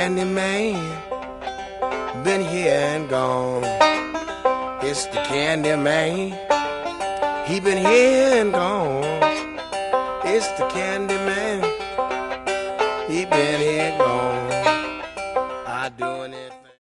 candy man, been here and gone. It's the candy man, he been here and gone. It's the candy man, he been here and gone.